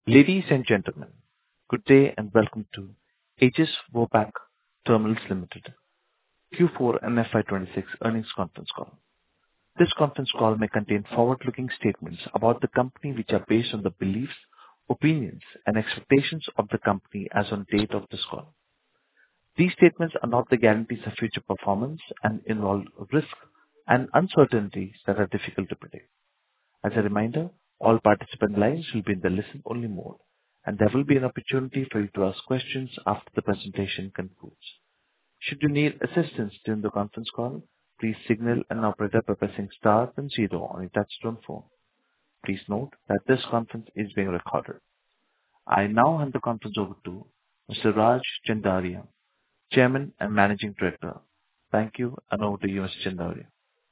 Ladies and gentlemen, good day and welcome to Aegis Vopak Terminals Limited Q4 and FY26 earnings conference call. This conference call may contain forward-looking statements about the company which are based on the beliefs, opinions, and expectations of the company as on date of this call. These statements are not the guarantees of future performance and involve risks and uncertainties that are difficult to predict. As a reminder, all participant lines will be in the listen-only mode, and there will be an opportunity for you to ask questions after the presentation concludes. Should you need assistance during the conference call, please signal an operator by pressing star and zero on your touchtone phone. Please note that this conference is being recorded. I now hand the conference over to Mr. Raj Chandaria, Chairman and Managing Director. Thank you, and over to you, Mr. Chandaria.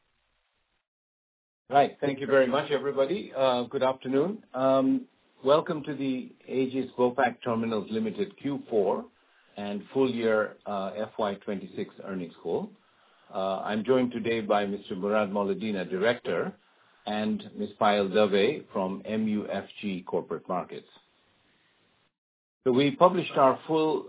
Right. Thank you very much, everybody. Good afternoon. Welcome to the Aegis Vopak Terminals Limited Q4 and full year FY26 earnings call. I'm joined today by Mr. Murad Moledina, Director, and Ms. Payal Dave from MUFG Corporate Markets. So we published our full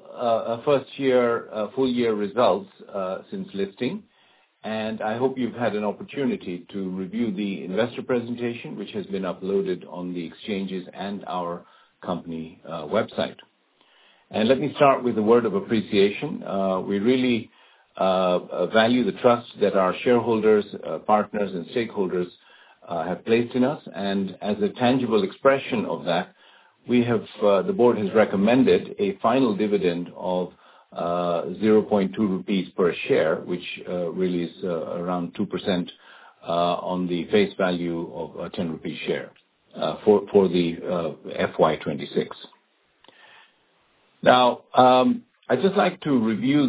year results since listing, and I hope you've had an opportunity to review the investor presentation, which has been uploaded on the exchanges and our company website. And let me start with a word of appreciation. We really value the trust that our shareholders, partners, and stakeholders have placed in us, and as a tangible expression of that, the board has recommended a final dividend of 0.2 rupees per share, which really is around 2% on the face value of a 10 rupee share for the FY26. Now, I'd just like to review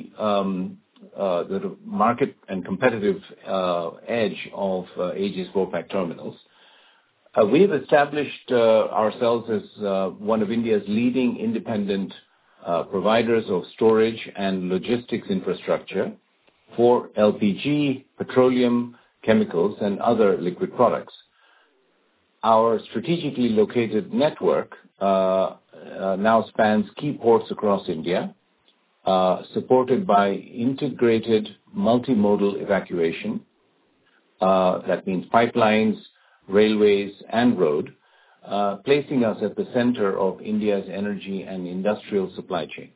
the market and competitive edge of Aegis Vopak Terminals. We've established ourselves as one of India's leading independent providers of storage and logistics infrastructure for LPG, petroleum, chemicals, and other liquid products. Our strategically located network now spans key ports across India, supported by integrated multimodal evacuation. That means pipelines, railways, and road, placing us at the center of India's energy and industrial supply chain.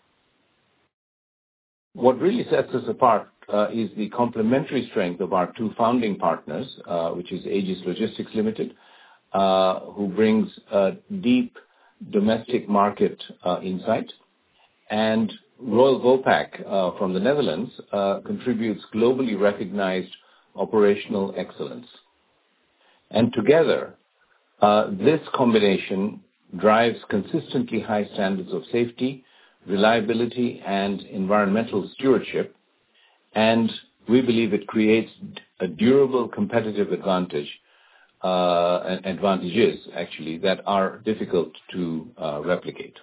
What really sets us apart is the complementary strength of our two founding partners, which is Aegis Logistics Limited, who brings deep domestic market insight, and Royal Vopak from the Netherlands contributes globally recognized operational excellence. And together, this combination drives consistently high standards of safety, reliability, and environmental stewardship, and we believe it creates a durable competitive advantages actually that are difficult to replicate.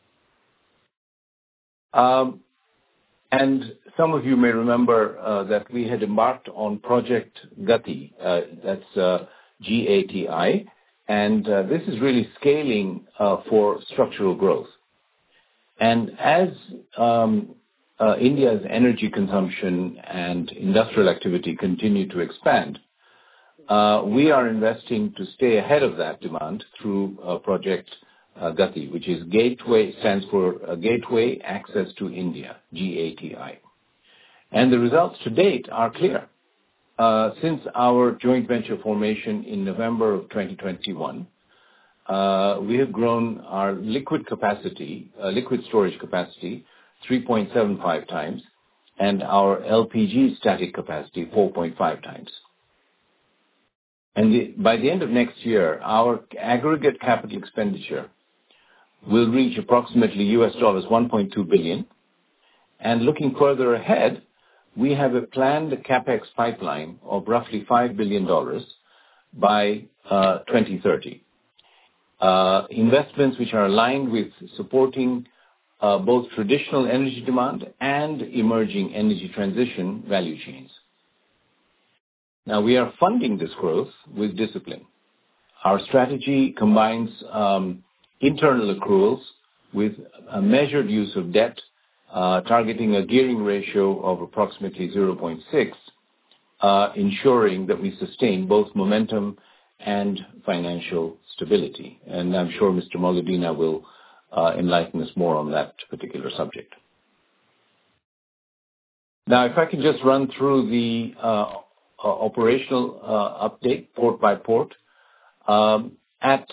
And some of you may remember that we had embarked on Project Gati, that's GATI, and this is really scaling for structural growth. And as India's energy consumption and industrial activity continue to expand, we are investing to stay ahead of that demand through Project Gati, which is stands for Gateway Access to India, GATI. And the results to date are clear. Since our joint venture formation in November of 2021, we have grown our liquid storage capacity 3.75 times, and our LPG static capacity 4.5 times. And by the end of next year, our aggregate capital expenditure will reach approximately $1.2 billion. And looking further ahead, we have a planned capex pipeline of roughly $5 billion by 2030. Investments which are aligned with supporting both traditional energy demand and emerging energy transition value chains. Now, we are funding this growth with discipline. Our strategy combines internal accruals with a measured use of debt, targeting a gearing ratio of approximately 0.6, ensuring that we sustain both momentum and financial stability. And I'm sure Mr. Moledina will enlighten us more on that particular subject. Now, if I can just run through the operational update port by port. At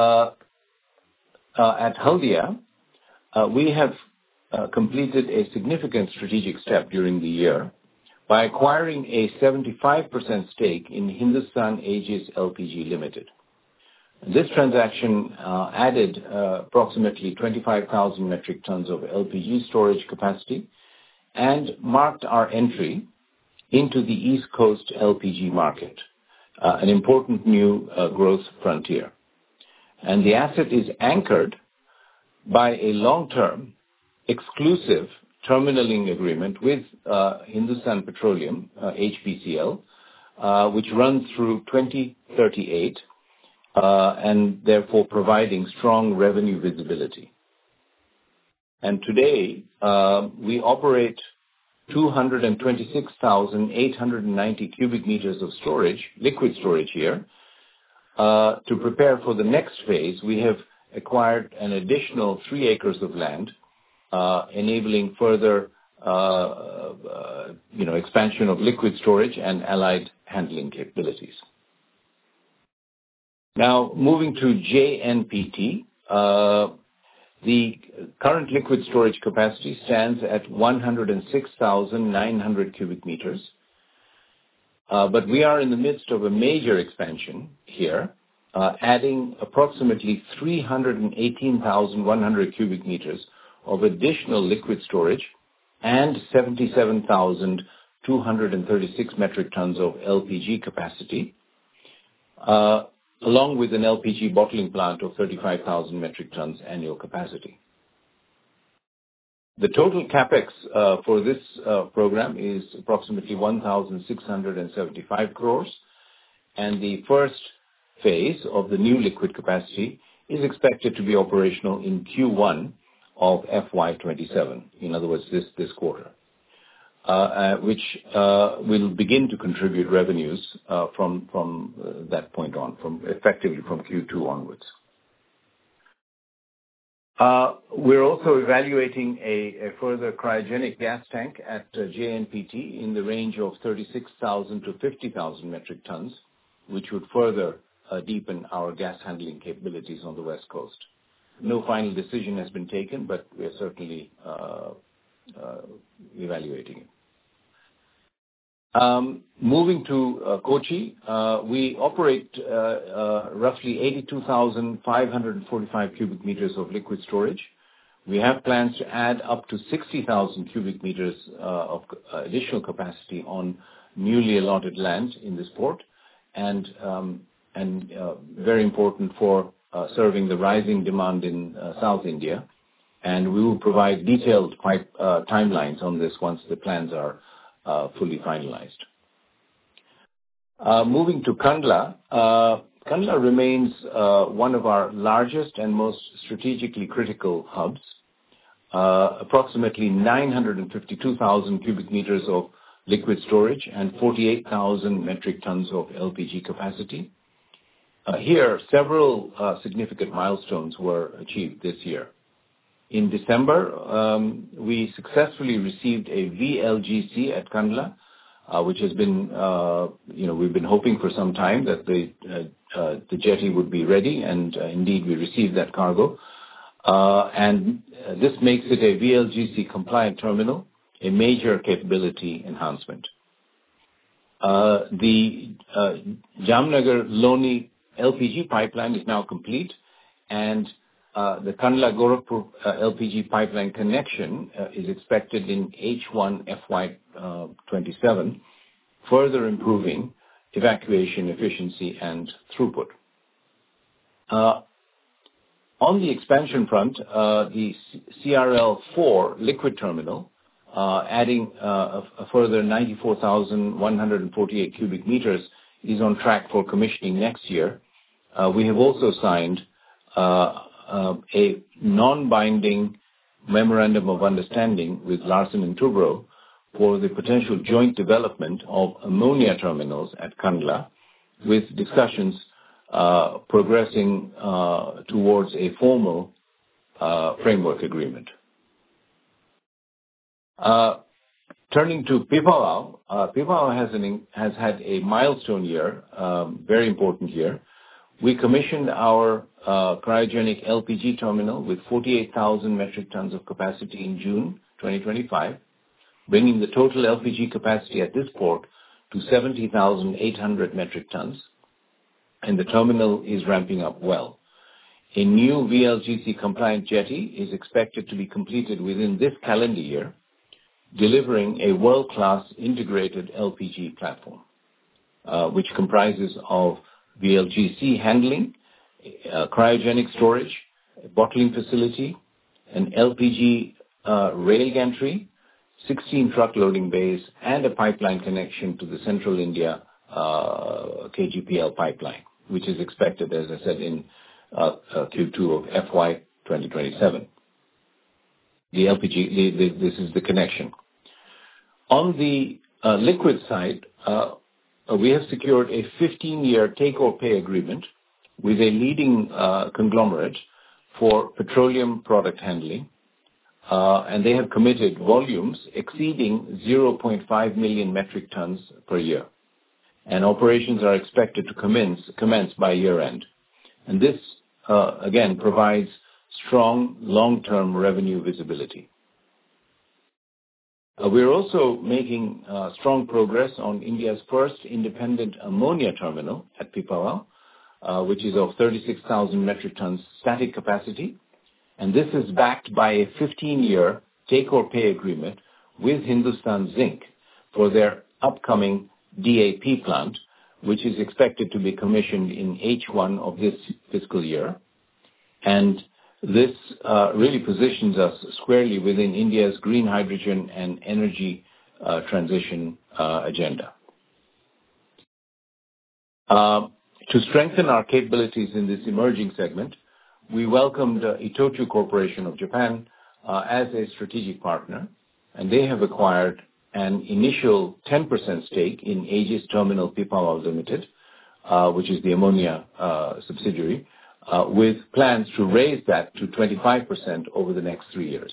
Haldia, we have completed a significant strategic step during the year by acquiring a 75% stake in Hindustan Aegis LPG Limited. This transaction added approximately 25,000 metric tons of LPG storage capacity and marked our entry into the East Coast LPG market, an important new growth frontier. And the asset is anchored by a long-term exclusive terminaling agreement with Hindustan Petroleum, HPCL, which runs through 2038, and therefore providing strong revenue visibility. And today, we operate 226,890 cubic meters of storage, liquid storage here. To prepare for the next phase, we have acquired an additional 3 acres of land, enabling further expansion of liquid storage and allied handling capabilities. Now, moving to JNPT, the current liquid storage capacity stands at 106,900 cubic meters. But we are in the midst of a major expansion here, adding approximately 318,100 cubic meters of additional liquid storage and 77,236 metric tons of LPG capacity, along with an LPG bottling plant of 35,000 metric tons annual capacity. The total capex for this program is approximately 1,675 crores, and the first phase of the new liquid capacity is expected to be operational in Q1 of FY27, in other words, this quarter, which will begin to contribute revenues from that point on, effectively from Q2 onwards. We're also evaluating a further cryogenic gas tank at JNPT in the range of 36,000 to 50,000 metric tons, which would further deepen our gas handling capabilities on the West Coast. No final decision has been taken, but we are certainly evaluating it. Moving to Kochi, we operate roughly 82,545 cubic meters of liquid storage. We have plans to add up to 60,000 cubic meters of additional capacity on newly allotted land in this port, and very important for serving the rising demand in South India. And we will provide detailed timelines on this once the plans are fully finalized. Moving to Kandla, Kandla remains one of our largest and most strategically critical hubs. Approximately 952,000 cubic meters of liquid storage and 48,000 metric tons of LPG capacity. Here, several significant milestones were achieved this year. In December, we successfully received a VLGC at Kandla, which has been, we've been hoping for some time that the jetty would be ready, and indeed we received that cargo. And this makes it a VLGC compliant terminal, a major capability enhancement. The Jamnagar-Loni LPG pipeline is now complete, and the Kandla-Gorakhpur LPG pipeline connection is expected in H1 FY27, further improving evacuation efficiency and throughput. On the expansion front, the CRL4 liquid terminal, adding a further 94,148 cubic meters, is on track for commissioning next year. We have also signed a non-binding memorandum of understanding with Larsen & Toubro for the potential joint development of ammonia terminals at Kandla, with discussions progressing towards a formal framework agreement. Turning to Pipavav, Pipavav has had a milestone year, very important year. We commissioned our cryogenic LPG terminal with 48,000 metric tons of capacity in June 2025, bringing the total LPG capacity at this port to 70,800 metric tons, and the terminal is ramping up well. A new VLGC-compliant jetty is expected to be completed within this calendar year, delivering a world-class integrated LPG platform, which comprises of VLGC handling, cryogenic storage, a bottling facility, an LPG rail gantry, 16 truck loading bays, and a pipeline connection to the Central India KGPL pipeline, which is expected, as I said, in Q2 of FY 2027. The LPG, this is the connection. On the liquid side, we have secured a 15-year take-or-pay agreement with a leading conglomerate for petroleum product handling, and they have committed volumes exceeding 0.5 million metric tons per year, and operations are expected to commence by year-end. And this, again, provides strong long-term revenue visibility. We're also making strong progress on India's first independent ammonia terminal at Pipavav, which is of 36,000 metric tons static capacity. And this is backed by a 15-year take-or-pay agreement with Hindustan Zinc for their upcoming DAP plant, which is expected to be commissioned in H1 of this fiscal year. And this really positions us squarely within India's green hydrogen and energy transition agenda. To strengthen our capabilities in this emerging segment, we welcomed Itochu Corporation of Japan as a strategic partner, and they have acquired an initial 10% stake in Aegis Terminal Pipavav Limited, which is the ammonia subsidiary, with plans to raise that to 25% over the next 3 years.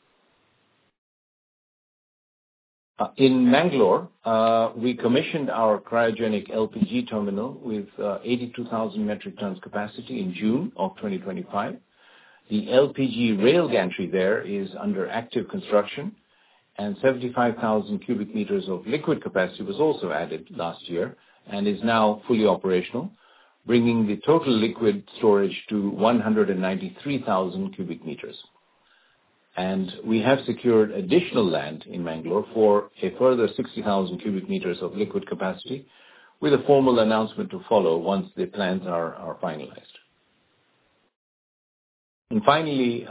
In Mangalore, we commissioned our cryogenic LPG terminal with 82,000 metric tons capacity in June of 2025. The LPG rail gantry there is under active construction, and 75,000 cubic meters of liquid capacity was also added last year and is now fully operational, bringing the total liquid storage to 193,000 cubic meters. And we have secured additional land in Mangalore for a further 60,000 cubic meters of liquid capacity, with a formal announcement to follow once the plans are finalized. And finally,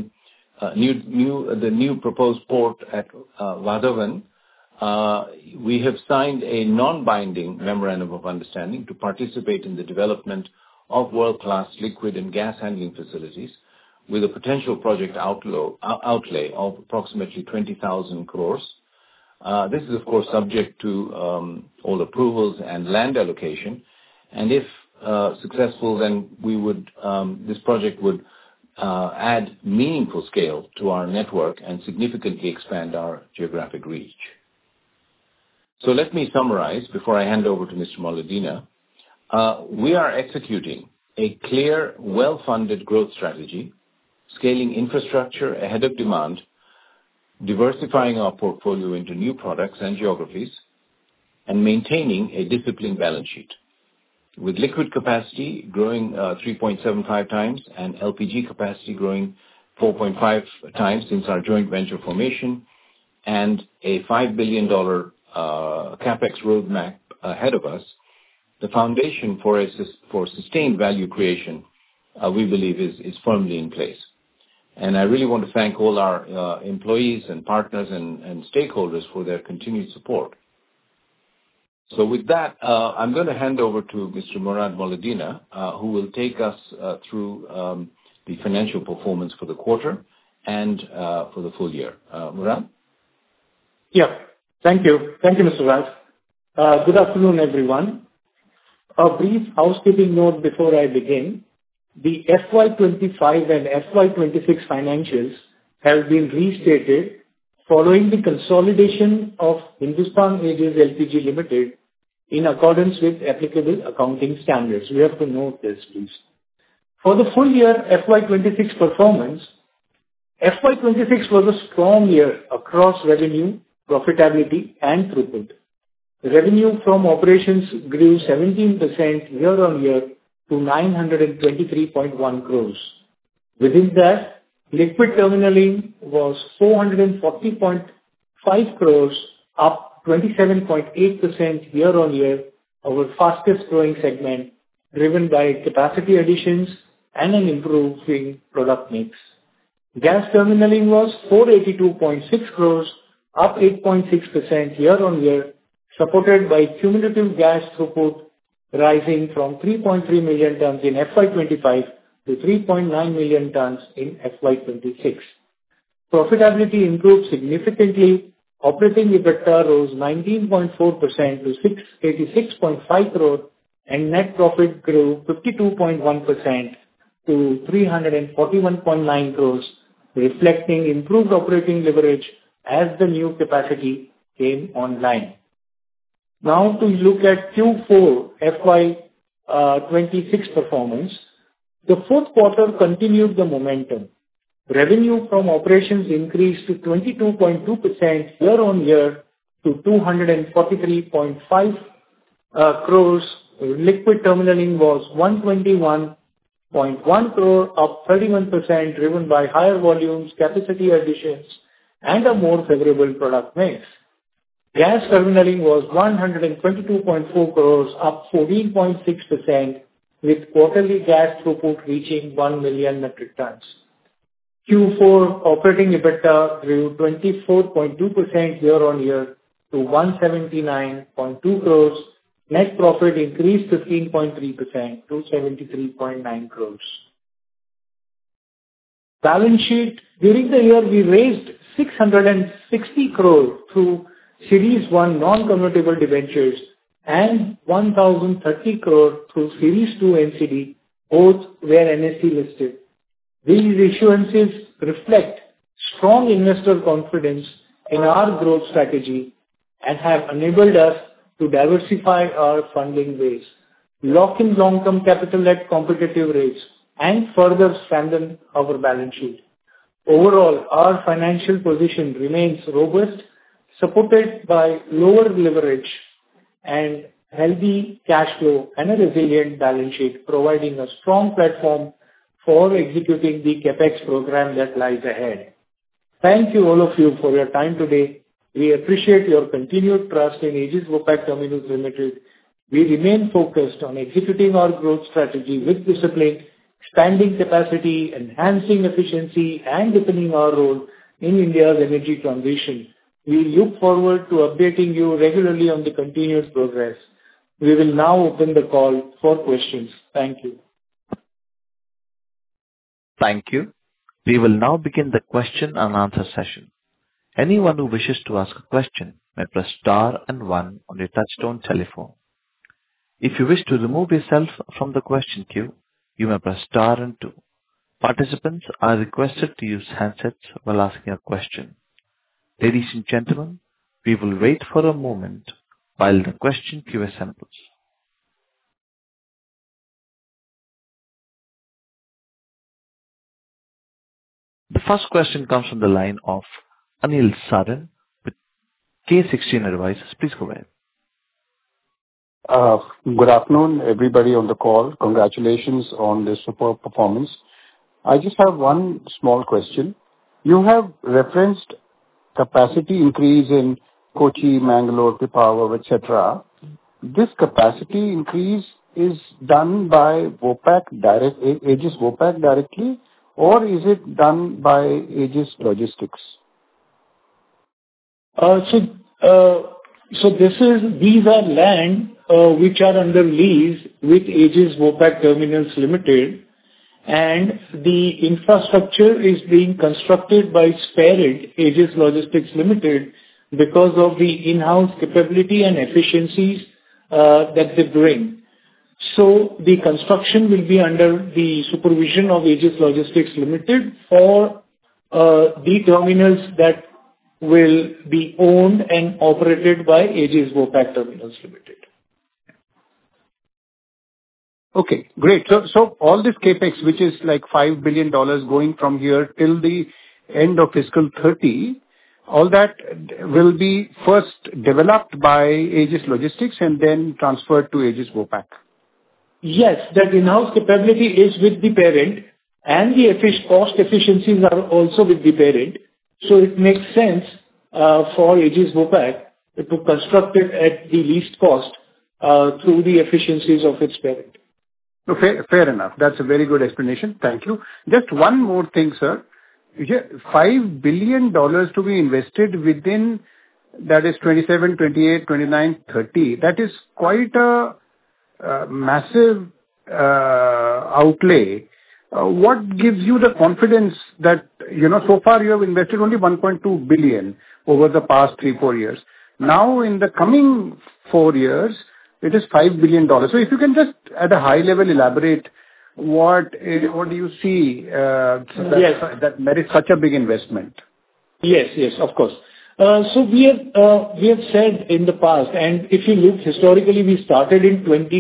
the new proposed port at Vadhavan, we have signed a non-binding memorandum of understanding to participate in the development of world-class liquid and gas handling facilities, with a potential project outlay of approximately 20,000 crores. This is, of course, subject to all approvals and land allocation. And if successful, then this project would add meaningful scale to our network and significantly expand our geographic reach. So let me summarize before I hand over to Mr. Moledina. We are executing a clear, well-funded growth strategy, scaling infrastructure ahead of demand, diversifying our portfolio into new products and geographies, and maintaining a disciplined balance sheet. With liquid capacity growing 3.75 times and LPG capacity growing 4.5 times since our joint venture formation, and a $5 billion CapEx roadmap ahead of us, the foundation for sustained value creation, we believe, is firmly in place. And I really want to thank all our employees and partners and stakeholders for their continued support. So with that, I'm going to hand over to Mr. Murad Moledina, who will take us through the financial performance for the quarter and for the full year. Murad? Yeah. Thank you. Thank you, Mr. Raj. Good afternoon, everyone. A brief housekeeping note before I begin. The FY25 and FY26 financials have been restated following the consolidation of Hindustan Aegis LPG Limited in accordance with applicable accounting standards. We have to note this, please. For the full year FY26 performance, FY26 was a strong year across revenue, profitability, and throughput. Revenue from operations grew 17% year-on-year to 923.1 crores. Within that, liquid terminaling was 440.5 crores, up 27.8% year-on-year, our fastest growing segment, driven by capacity additions and an improving product mix. Gas terminaling was 482.6 crores, up 8.6% year-on-year, supported by cumulative gas throughput rising from 3.3 million tons in FY25 to 3.9 million tons in FY26. Profitability improved significantly. Operating EBITDA rose 19.4% to 686.5 crore, and net profit grew 52.1% to 341.9 crores, reflecting improved operating leverage as the new capacity came online. Now to look at Q4 FY26 performance. The fourth quarter continued the momentum. Revenue from operations increased to 22.2% year-on-year to 243.5 crores. Liquid terminaling was 121.1 crore, up 31%, driven by higher volumes, capacity additions, and a more favorable product mix. Gas terminaling was 122.4 crores, up 14.6%, with quarterly gas throughput reaching 1 million metric tons. Q4 operating EBITDA grew 24.2% year-on-year to 179.2 crores. Net profit increased 15.3% to 73.9 crores. Balance sheet. During the year, we raised 660 crore through Series 1 non-convertible debentures and 1,030 crore through Series 2 NCD, both were NSE listed. These issuances reflect strong investor confidence in our growth strategy and have enabled us to diversify our funding base, lock in long-term capital at competitive rates, and further strengthen our balance sheet. Overall, our financial position remains robust, supported by lower leverage and healthy cash flow and a resilient balance sheet, providing a strong platform for executing the CapEx program that lies ahead. Thank you, all of you, for your time today. We appreciate your continued trust in Aegis Vopak Terminals Limited. We remain focused on executing our growth strategy with discipline, expanding capacity, enhancing efficiency, and deepening our role in India's energy transition. We look forward to updating you regularly on the continued progress. We will now open the call for questions. Thank you. Thank you. We will now begin the question and answer session. Anyone who wishes to ask a question may press star and one on your touchtone telephone. If you wish to remove yourself from the question queue, you may press star and two. Participants are requested to use handsets while asking a question. Ladies and gentlemen, we will wait for a moment while the question queue assembles. The first question comes from the line of Anil Saran with K16 Advisors. Please go ahead. Good afternoon, everybody on the call. Congratulations on this superb performance. I just have one small question. You have referenced capacity increase in Kochi, Mangalore, Pipavav, etc. This capacity increase is done by Aegis Vopak directly, or is it done by Aegis Logistics? These are land which are under lease with Aegis Vopak Terminals Limited, and the infrastructure is being constructed by its parent, Aegis Logistics Limited, because of the in-house capability and efficiencies that they bring. So the construction will be under the supervision of Aegis Logistics Limited for the terminals that will be owned and operated by Aegis Vopak Terminals Limited. Okay, great. So all this CapEx, which is like $5 billion going from here till the end of fiscal 30, all that will be first developed by Aegis Logistics and then transferred to Aegis Vopak. Yes, that in-house capability is with the parent, and the cost efficiencies are also with the parent. So it makes sense for Aegis Vopak to construct it at the least cost through the efficiencies of its parent. No, fair enough. That's a very good explanation. Thank you. Just one more thing, sir. $5 billion to be invested within, that is 27, 28, 29, 30. That is quite a massive outlay. What gives you the confidence that, so far you have invested only 1.2 billion over the past 3-4 years. Now in the coming 4 years, it is $5 billion. So if you can just at a high level elaborate what do you see that merits such a big investment? Yes, of course. So we have said in the past, and if you look historically, we started in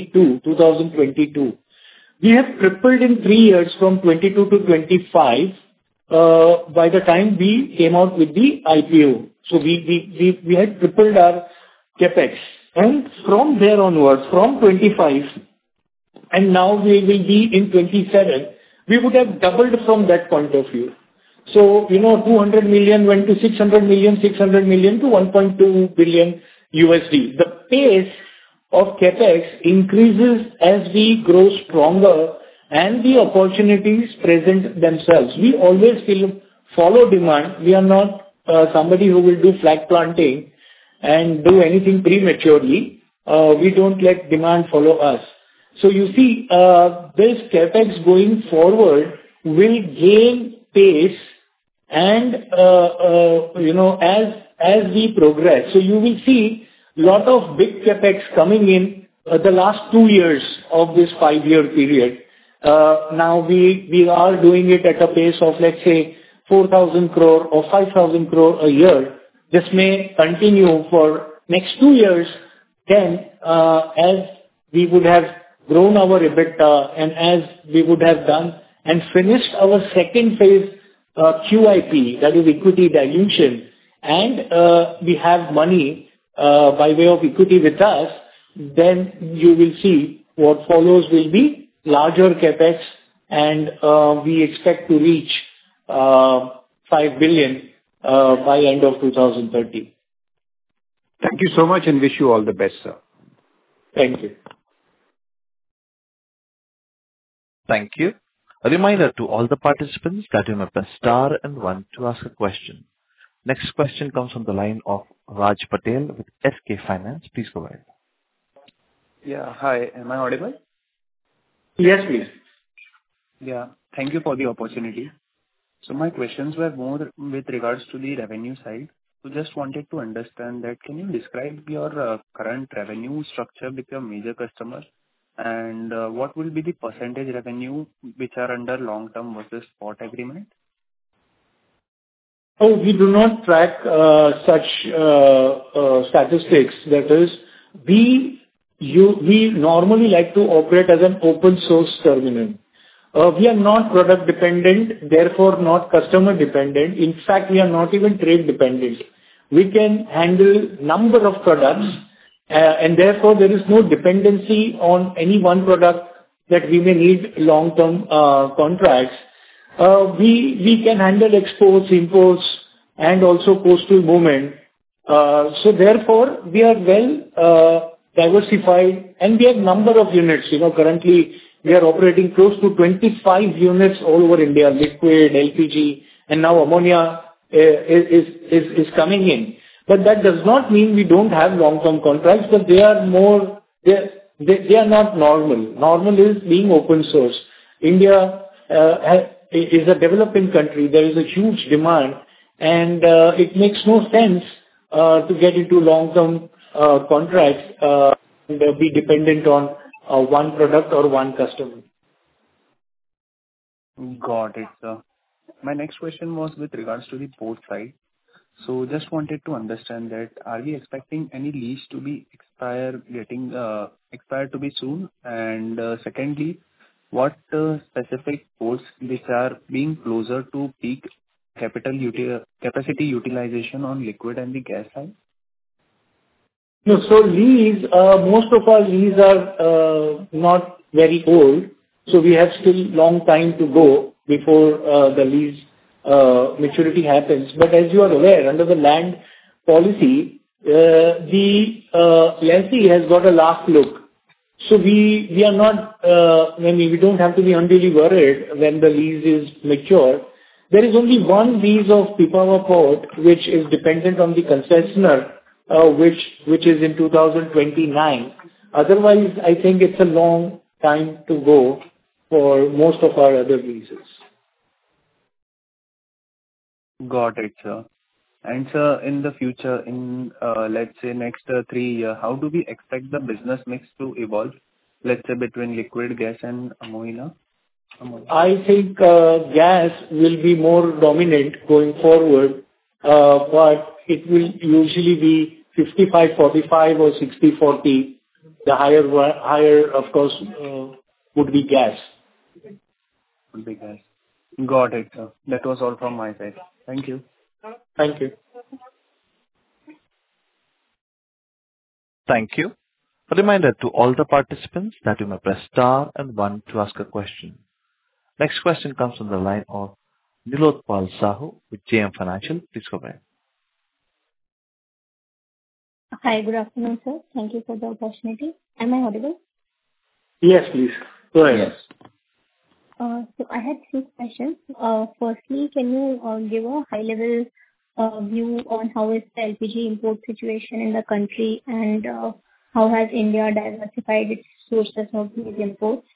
2022. We have tripled in 3 years from 22 to 25 by the time we came out with the IPO. So we had tripled our capex. And from there onwards, from 25, and now we will be in 27, we would have doubled from that point of view. So, 200 million went to 600 million, 600 million to 1.2 billion USD. The pace of capex increases as we grow stronger and the opportunities present themselves. We always follow demand. We are not somebody who will do flag planting and do anything prematurely. We don't let demand follow us. So you see, this capex going forward will gain pace and, as we progress. So you will see lot of big capex coming in the last 2 years of this 5-year period. Now we are doing it at a pace of, let's say, 4,000 crore or 5,000 crore a year. This may continue for next 2 years. Then, as we would have grown our EBITDA and as we would have done and finished our second phase QIP, that is equity dilution, and we have money by way of equity with us, then you will see what follows will be larger capex, and we expect to reach 5 billion by end of 2030. Thank you so much and wish you all the best, sir. Thank you. Thank you. A reminder to all the participants that you may press star and 1 to ask a question. Next question comes from the line of Raj Patel with SK Finance. Please go ahead. Yeah. Hi. Am I audible? Yes, please. Yeah. Thank you for the opportunity. So my questions were more with regards to the revenue side. So just wanted to understand that, can you describe your current revenue structure with your major customers, and what will be the percentage revenue which are under long-term versus spot agreement? Oh, we do not track such statistics. That is, we normally like to operate as an open source terminal. We are not product dependent, therefore not customer dependent. In fact, we are not even trade dependent. We can handle number of products, and therefore there is no dependency on any one product that we may need long-term contracts. We can handle exports, imports, and also coastal movement. So therefore, we are well diversified, and we have number of units. Currently we are operating close to 25 units all over India, liquid, LPG, and now ammonia is coming in. But that does not mean we don't have long-term contracts, but they are not normal. Normal is being open source. India is a developing country. There is a huge demand, and it makes no sense to get into long-term contracts and be dependent on one product or one customer. Got it, sir. My next question was with regards to the port side. So just wanted to understand that, are we expecting any lease to be expired to be soon? And secondly, what specific ports which are being closer to peak capacity utilization on liquid and the gas side? No, so lease, most of our lease are not very old, so we have still long time to go before the lease maturity happens. But as you are aware, under the land policy, the lessee has got a last look. So we are not, we don't have to be unduly worried when the lease is mature. There is only one lease of Pipavav Port, which is dependent on the concessionaire, which is in 2029. Otherwise, I think it's a long time to go for most of our other leases. Got it, sir. And sir, in the future, in let's say next 3 years, how do we expect the business mix to evolve, let's say between liquid gas and ammonia? I think gas will be more dominant going forward, but it will usually be 55-45 or 60-40. The higher, of course, would be gas. Would be gas. Got it, sir. That was all from my side. Thank you. Thank you. Thank you. A reminder to all the participants that you may press star and one to ask a question. Next question comes from the line of Nilotpal Sahu with JM Financial. Please go ahead. Hi, good afternoon, sir. Thank you for the opportunity. Am I audible? Yes, please. Go ahead. Yes. So I had 3 questions. Firstly, can you give a high-level view on how is the LPG import situation in the country, and how has India diversified its sources of these imports?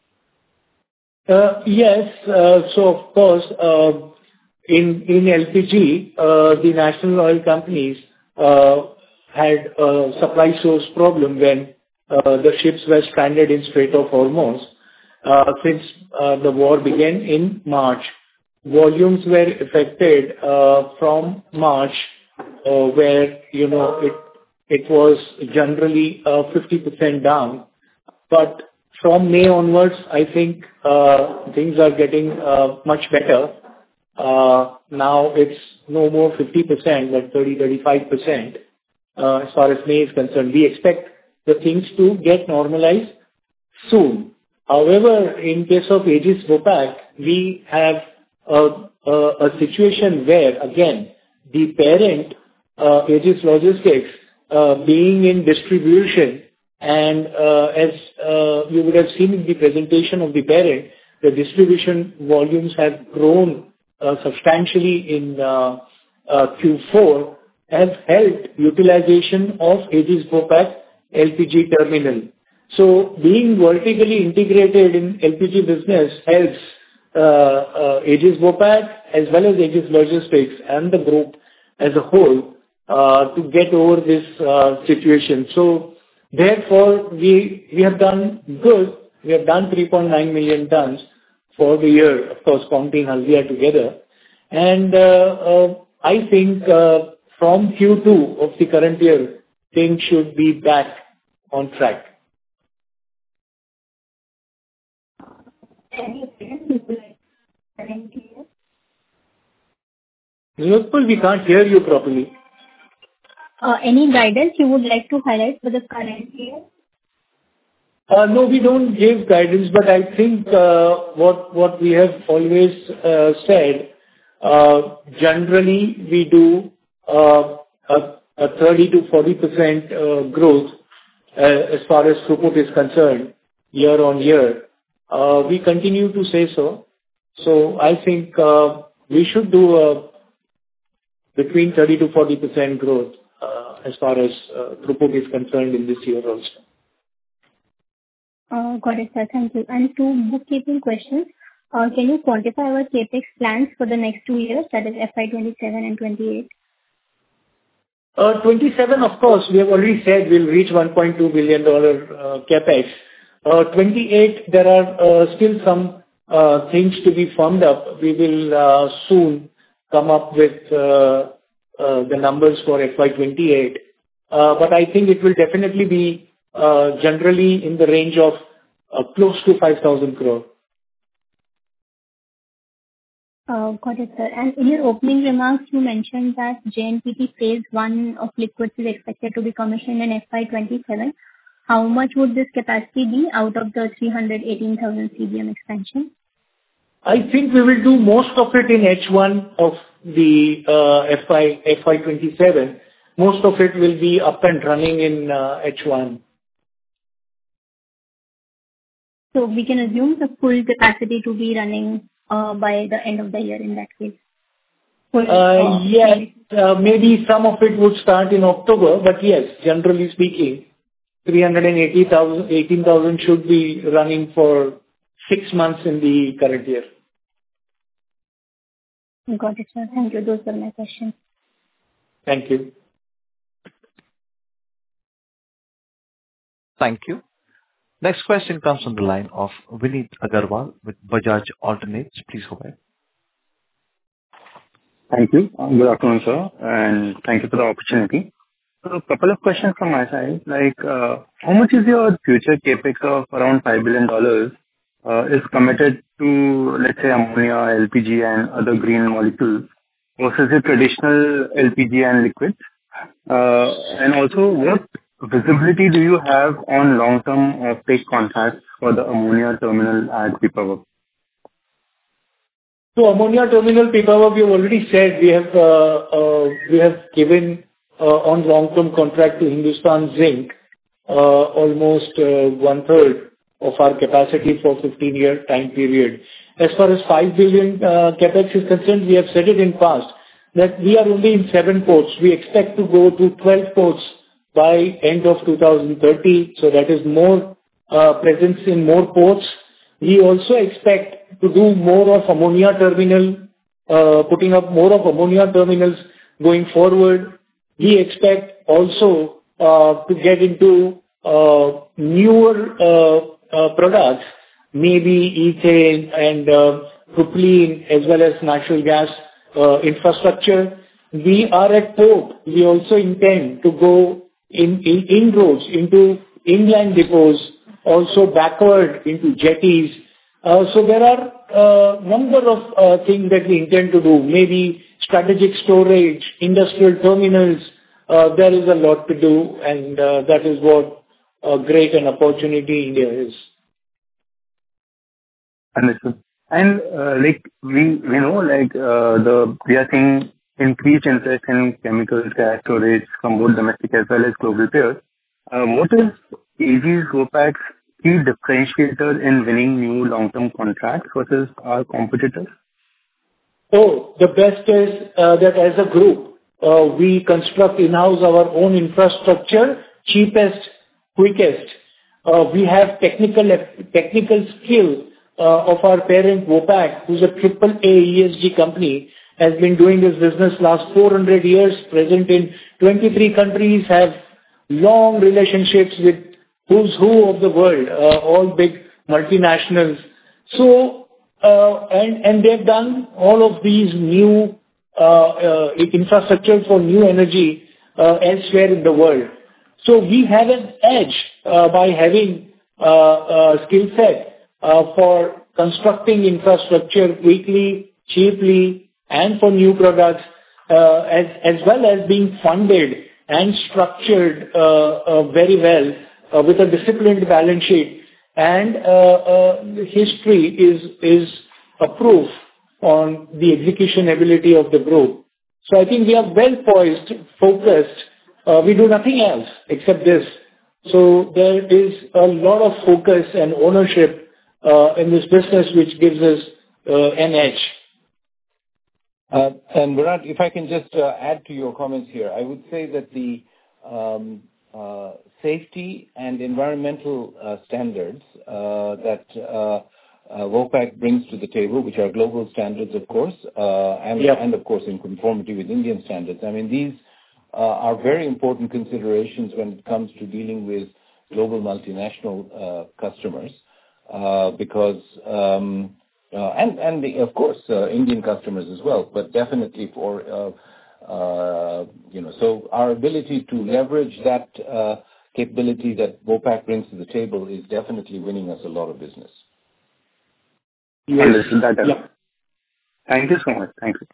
Yes. So of course, in LPG, the national oil companies had a supply source problem when the ships were stranded in Strait of Hormuz. Since the war began in March, volumes were affected from March, where it was generally 50% down. But from May onwards, I think things are getting much better. Now it's no more 50%, but 30-35%. As far as May is concerned, we expect the things to get normalized soon. However, in case of Aegis Vopak, we have a situation where, again, the parent, Aegis Logistics, being in distribution, and as you would have seen in the presentation of the parent, the distribution volumes have grown substantially in Q4, has helped utilization of Aegis Vopak LPG terminal. So being vertically integrated in LPG business helps Aegis Vopak as well as Aegis Logistics and the group as a whole to get over this situation. So therefore, we have done good. We have done 3.9 million tons for the year, of course, counting Haldia together. And I think from Q2 of the current year, things should be back on track. Any guidance you would like current year? Nilotpal, we can't hear you properly. Any guidance you would like to highlight for the current year? No, we don't give guidance, but I think what we have always said, generally we do a 30-40% growth as far as throughput is concerned year on year. We continue to say so. So I think we should do between 30-40% growth as far as throughput is concerned in this year also. Got it, sir. Thank you. And 2 bookkeeping questions. Can you quantify our CapEx plans for the next 2 years, that is FY 27 and 28? 27, of course, we have already said we'll reach $1.2 billion CapEx. 28, there are still some things to be firmed up. We will soon come up with the numbers for FY 28. But I think it will definitely be generally in the range of close to 5,000 crore. Got it, sir. And in your opening remarks, you mentioned that JNPT phase 1 of liquids is expected to be commissioned in FY 27. How much would this capacity be out of the 318,000 CBM expansion? I think we will do most of it in H1 of the FY 27. Most of it will be up and running in H1. So we can assume the full capacity to be running by the end of the year in that case? Yes, maybe some of it would start in October, but yes, generally speaking, 18,000 should be running for 6 months in the current year. Got it, sir. Thank you. Those were my questions. Thank you. Thank you. Next question comes from the line of Vineet Agarwal with Bajaj Alternates. Please go ahead. Thank you. Good afternoon, sir, and thank you for the opportunity. So a couple of questions from my side, like, how much is your future CapEx of around $5 billion is committed to, let's say, ammonia, LPG, and other green molecules versus the traditional LPG and liquids? And also, what visibility do you have on long-term offtake contracts for the ammonia terminal at Pipavav? So ammonia terminal Pipavav, we have already said we have given on long-term contract to Hindustan Zinc almost 1/3 of our capacity for 15-year time period. As far as 5 billion capex is concerned, we have said it in past that we are only in 7 ports. We expect to go to 12 ports by end of 2030. So that is more presence in more ports. We also expect to do more of ammonia terminal, putting up more of ammonia terminals going forward. We expect also to get into newer products, maybe ethane and propylene, as well as natural gas infrastructure. We are at port. We also intend to go inroads into inland depots, also backward into jetties. So there are a number of things that we intend to do. Maybe strategic storage, industrial terminals. There is a lot to do, and that is what a great an opportunity India is. Understood. And like we know, like we are seeing increased interest in chemical gas storage from both domestic as well as global players. What is Aegis Vopak's key differentiator in winning new long-term contracts versus our competitors? Oh, the best is that as a group, we construct in-house our own infrastructure, cheapest, quickest. We have technical skill of our parent Vopak, who's a AAA ESG company, has been doing this business last 400 years, present in 23 countries, have long relationships with who's who of the world, all big multinationals. So, and they've done all of these new infrastructure for new energy elsewhere in the world. So we have an edge by having a skill set for constructing infrastructure quickly, cheaply, and for new products, as well as being funded and structured very well with a disciplined balance sheet. And history is a proof on the execution ability of the group. So I think we are well poised, focused. We do nothing else except this. So there is a lot of focus and ownership in this business, which gives us an edge. And Virat, if I can just add to your comments here, I would say that the safety and environmental standards that Vopak brings to the table, which are global standards, of course, and of course in conformity with Indian standards. I mean, these are very important considerations when it comes to dealing with global multinational customers, because of course Indian customers as well, but definitely for so our ability to leverage that capability that Vopak brings to the table is definitely winning us a lot of business. Yes. Understood that. Yeah. Thank you so much. Thank you.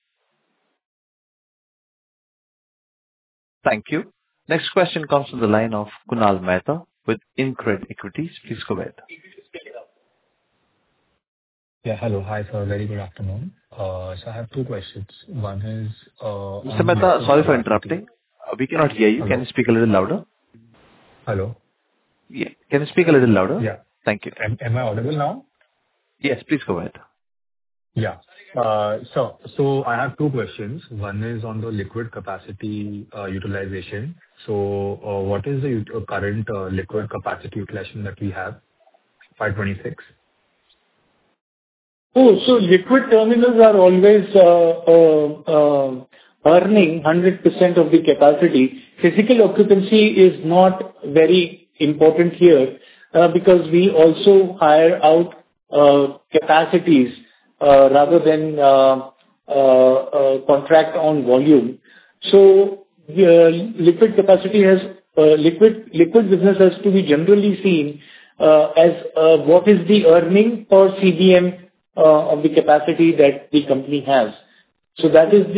Thank you. Next question comes from the line of Kunal Mehta with InCred Equities. Please go ahead. Yeah, hello. Hi, sir. Very good afternoon. So I have two questions. One is... Mr. Mehta, sorry for interrupting. We cannot hear you. Hello? Can you speak a little louder? Hello? Yeah. Can you speak a little louder? Yeah. Thank you. Am I audible now? Yes, please go ahead. Yeah. So I have two questions. One is on the liquid capacity utilization. So what is the current liquid capacity utilization that we have, 526? So liquid terminals are always earning 100% of the capacity. Physical occupancy is not very important here, because we also hire out capacities rather than contract on volume. So liquid capacity has liquid business has to be generally seen as what is the earning per CBM of the capacity that the company has. So that is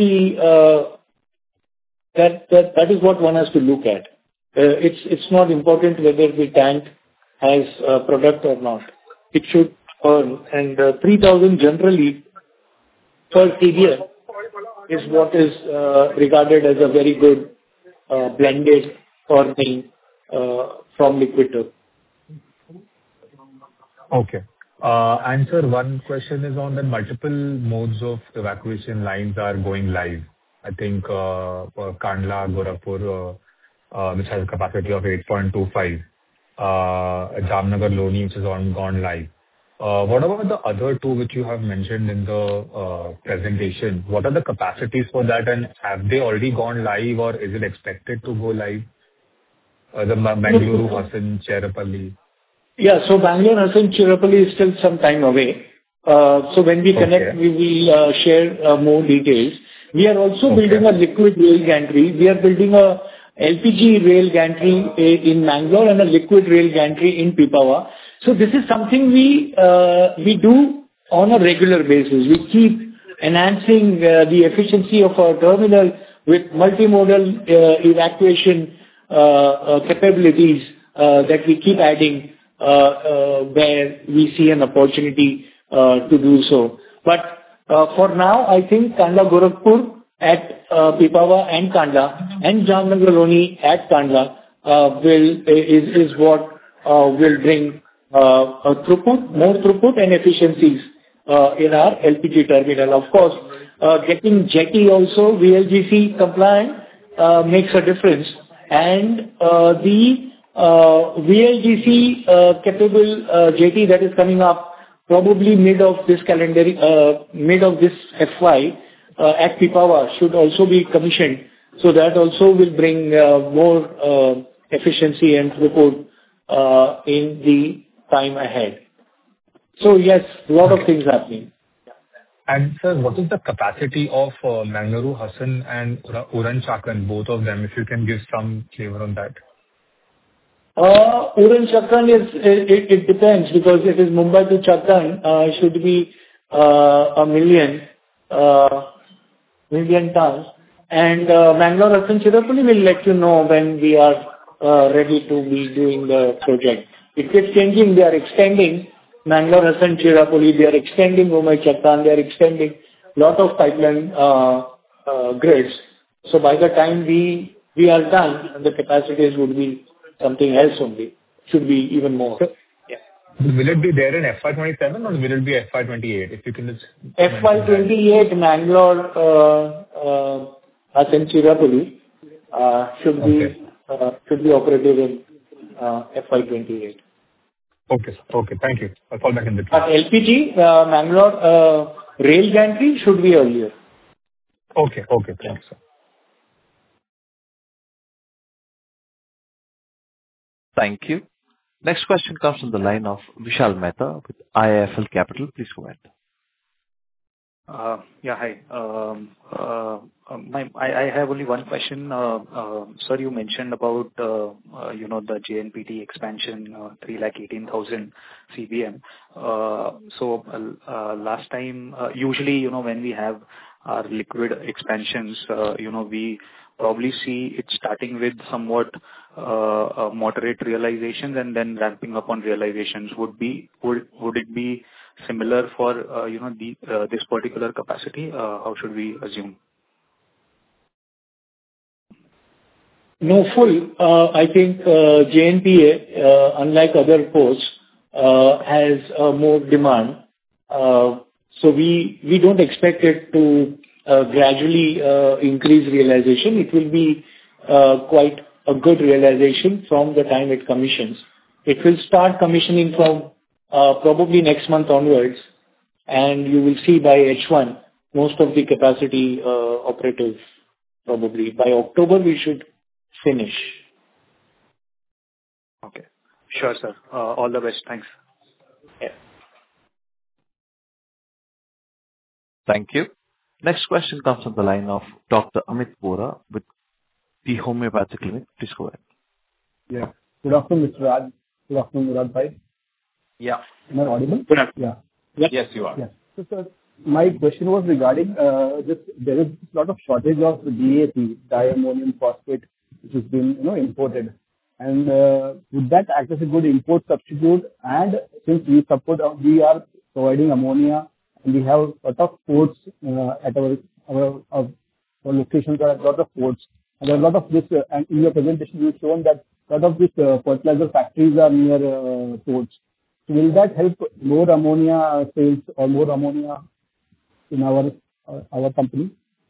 that is what one has to look at. It's not important whether the tank has product or not. It should earn, and 3,000 generally per CBM is what is regarded as a very good blended earning from liquid term. Okay. And sir, one question is on the multiple modes of evacuation lines are going live. I think Kandla, Gorakhpur, which has a capacity of 8.25, Jamnagar, Loni, which has gone live. What about the other two which you have mentioned in the presentation? What are the capacities for that, and have they already gone live, or is it expected to go live? The Mangaluru, Hassan, Cherupalli. Yeah, so Bangalore, Hassan, Cherupalli is still some time away. So when we connect, we will share more details. We are also building a liquid rail gantry. We are building a LPG rail gantry in Mangalore and a liquid rail gantry in Pipavav. So this is something we do on a regular basis. We keep enhancing the efficiency of our terminal with multimodal evacuation capabilities that we keep adding where we see an opportunity to do so. But for now, I think Kandla, Gorakhpur at Pipavav and Kandla and Jamnagar, Loni at Kandla is what will bring more throughput and efficiencies in our LPG terminal. Of course, getting jetty also VLGC compliant makes a difference, and the VLGC capable jetty that is coming up probably mid of this FY at Pipavav should also be commissioned. So that also will bring more efficiency and throughput in the time ahead. So yes, a lot of things happening. And sir, what is the capacity of Mangaluru, Hassan and Uran Chakan, both of them, if you can give some flavor on that? Uran Chakan it depends, because it is Mumbai to Chakan, should be a million tons. And Mangalore, Hassan, Cherupalli will let you know when we are ready to be doing the project. It keeps changing. They are extending Mangalore, Hassan, Cherupalli. They are extending Mumbai, Chakan. They are extending lot of pipeline grids. So by the time we are done, the capacities would be something else only. Should be even more. Yeah. Will it be there in FY27 or will it be FY28? If you can just... FY28, Mangalore, Hassan, Cherupalli should be operative in FY28. Okay, sir. Okay, thank you. I'll fall back in the queue. But LPG, Mangalore rail gantry should be earlier. Okay, thank you, sir. Thank you. Next question comes from the line of Vishal Mehta with IIFL Capital. Please go ahead. Yeah, hi. I have only one question. Sir, you mentioned about the JNPT expansion, 318,000 CBM. So last time, usually, when we have our liquid expansions, we probably see it starting with somewhat moderate realizations and then ramping up on realizations. Would it be similar for this particular capacity? How should we assume? No, full. I think JNPA, unlike other ports, has more demand. So we don't expect it to gradually increase realization. It will be quite a good realization from the time it commissions. It will start commissioning from probably next month onwards, and you will see by H1 most of the capacity operative. Probably by October we should finish. Okay. Sure, sir. All the best. Thanks. Yeah. Thank you. Next question comes from the line of Dr. Amit Vora with the Homeopathic Clinic. Please go ahead. Yeah. Good afternoon, Mr. Raj. Good afternoon, Murad bhai. Yeah. Am I audible? Good afternoon. Yeah. Yes, you are. Yeah. So, sir, my question was regarding there is a lot of shortage of DAP, diammonium phosphate, which has been imported. And would that act as a good import substitute? And since we are providing ammonia, and we have a lot of ports at our locations, there are a lot of ports. And there are a lot of this, and in your presentation you've shown that a lot of these fertilizer factories are near ports. So will that help more ammonia sales or more ammonia in our company?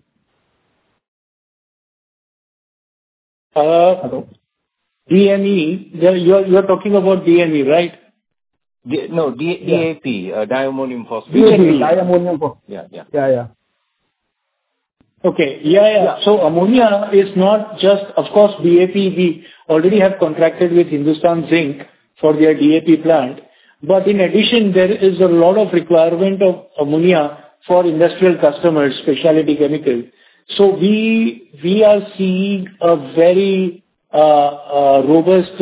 Hello? DME, you're talking about DME, right? No, DAP, diammonium phosphate. Diammonium phosphate. Yeah. Okay. Yeah. So ammonia is not just, of course, DAP. We already have contracted with Hindustan Zinc for their DAP plant. But in addition, there is a lot of requirement of ammonia for industrial customers, specialty chemical. So we are seeing a very robust,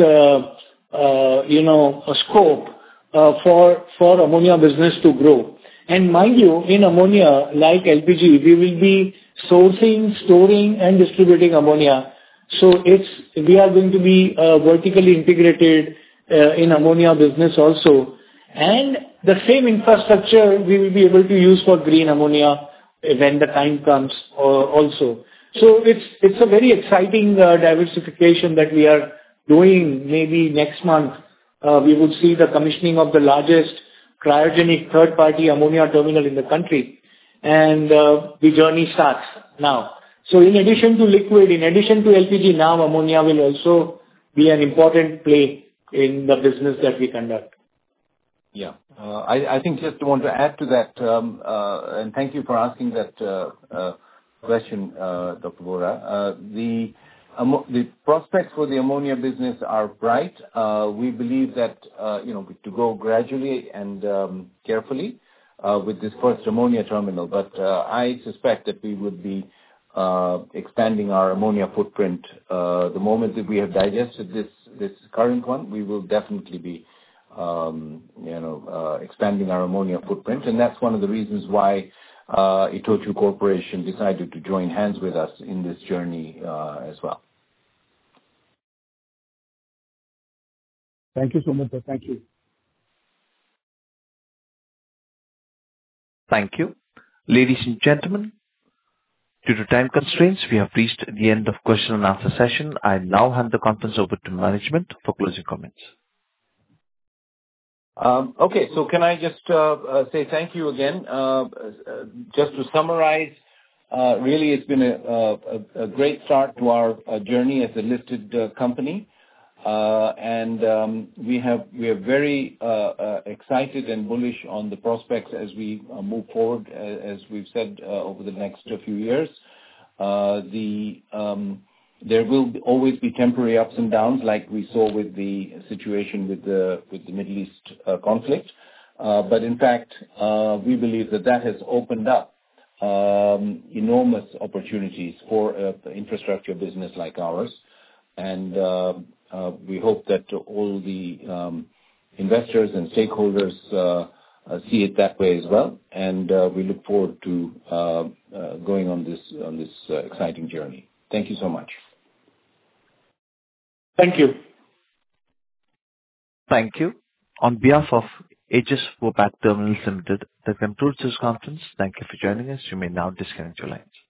scope for ammonia business to grow. And mind you, in ammonia, like LPG, we will be sourcing, storing, and distributing ammonia. So we are going to be vertically integrated in ammonia business also. And the same infrastructure we will be able to use for green ammonia when the time comes also. So it's a very exciting diversification that we are doing. Maybe next month we would see the commissioning of the largest cryogenic third-party ammonia terminal in the country. And the journey starts now. So in addition to liquid, in addition to LPG, now ammonia will also be an important play in the business that we conduct. Yeah. I think just want to add to that, and thank you for asking that question, Dr. Vora. The prospects for the ammonia business are bright. We believe that, to go gradually and carefully with this first ammonia terminal. But I suspect that we would be expanding our ammonia footprint. The moment that we have digested this current one, we will definitely be expanding our ammonia footprint. And that's one of the reasons why Itochu Corporation decided to join hands with us in this journey as well. Thank you so much, sir. Thank you. Thank you. Ladies and gentlemen, due to time constraints, we have reached the end of question and answer session. I now hand the conference over to management for closing comments. Okay, so can I just say thank you again? Just to summarize, really it's been a great start to our journey as a listed company. We are very excited and bullish on the prospects as we move forward, as we've said, over the next few years. There will always be temporary ups and downs, like we saw with the situation with the Middle East conflict. But in fact, we believe that has opened up enormous opportunities for an infrastructure business like ours. And we hope that all the investors and stakeholders see it that way as well. And we look forward to going on this exciting journey. Thank you so much. Thank you. Thank you. On behalf of Aegis Vopak Terminals Limited, that concludes this conference. Thank you for joining us. You may now disconnect your lines.